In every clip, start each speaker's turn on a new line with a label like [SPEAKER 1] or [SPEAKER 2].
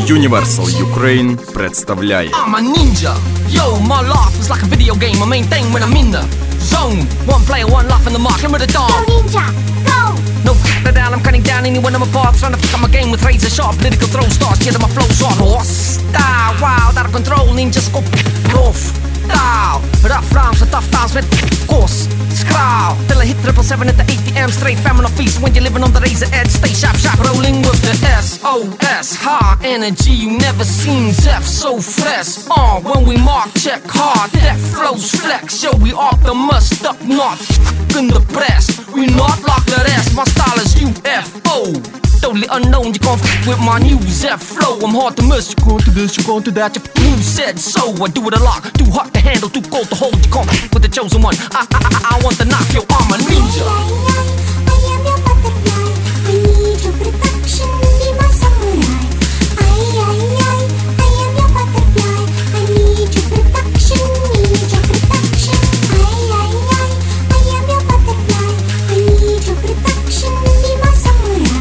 [SPEAKER 1] Universal Ukraine представляет
[SPEAKER 2] I'm a ninja. Yo, my life is like a video game. My main thing when I'm in the zone. One player, one life in the mark. Remember the dog.
[SPEAKER 3] Go ninja, go!
[SPEAKER 2] No f***ing down, I'm cutting down anyone on my path. Trying to pick up my game with razor sharp political throw stars. Yeah, my flow's on horse style. Wild, out of control, ninjas go rough style. Rough rhymes and tough times with course. Skral, till I hit 777 at the ATM. Straight famine on feast when you're living on the razor edge. Stay sharp, sharp, rolling with the SOS. High energy, you never seen Zeph so fresh. When we mark, check hard, that flows flex. Yo, we Optimus, up north, in the press. We not like the rest, my style is UFO. Totally unknown, you can't f*** with my new Zeph flow. I'm hard to miss, you're going to this, you're going to that. You said so, I do it a lot. Too hot to handle, too cold to hold. You can't f*** with the chosen one. I want to knock your arm, a ninja.
[SPEAKER 3] I am your butterfly. I need your protection, be my samurai. I am your butterfly. I need your protection, need your protection. I am your butterfly. I need your protection, be my samurai.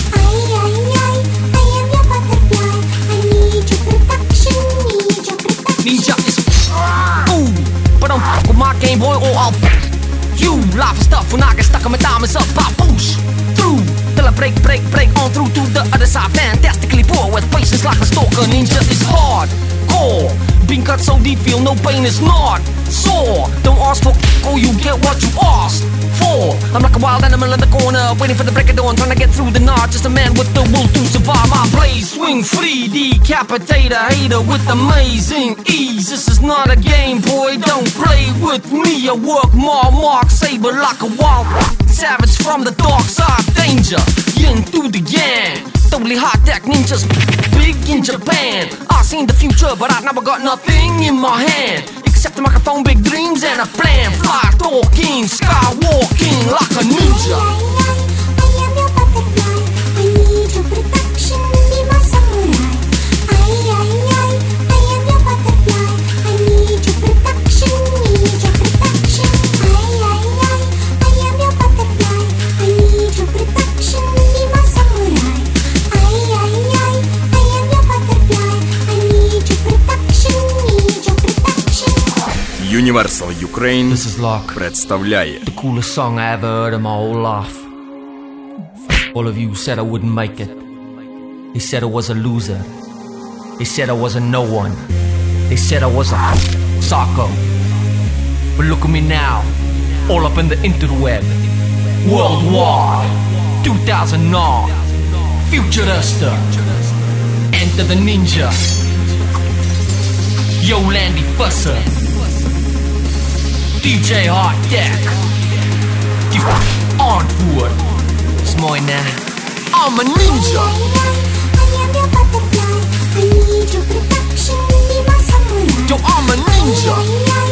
[SPEAKER 3] I am your butterfly. I need your protection, need your protection.
[SPEAKER 2] Ninja is ooh, but don't f*** with my Game Boy or I'll you. Life is tough when I get stuck on my diamonds up. I push through till I break on through to the other side. Fantastically poor with patience like a stalker. Ninja is hardcore. Being cut so deep, feel no pain is not sore. Don't ask for or you get what you asked for. I'm like a wild animal in the corner, waiting for the break of dawn, trying to get through the night. Just a man with the will to survive. My blaze swing free, decapitate a hater with amazing ease. This is not a game, boy, don't play with me. I work my mark, saber like a wild savage from the dark side. Danger, yin through the yang. Totally high-tech ninjas, big in Japan. I seen the future, but I never got nothing in my hand except a microphone, big dreams, and a plan. Fly, talking, skywalking like a ninja.
[SPEAKER 3] I am your butterfly. I need your protection, be my samurai. I am your butterfly. I need your protection, need your protection. I am your butterfly. I need your protection, be my samurai. I am your butterfly. I need your protection, need your protection.
[SPEAKER 1] Universal Ukraine
[SPEAKER 2] This is Lock,
[SPEAKER 1] представляет
[SPEAKER 2] the coolest song I ever heard in my whole life. All of you said I wouldn't make it. They said I was a loser. They said I was a no one. They said I was a psycho. But look at me now, all up in the interweb. Worldwide, 2009, Futurista, Enter the Ninja, Yo Landy Fusser, DJ Hot Deck, die antwoord is mooi, ne? I'm a ninja.
[SPEAKER 3] I am your butterfly. I need your protection, be my samurai.
[SPEAKER 2] Yo, I'm a ninja.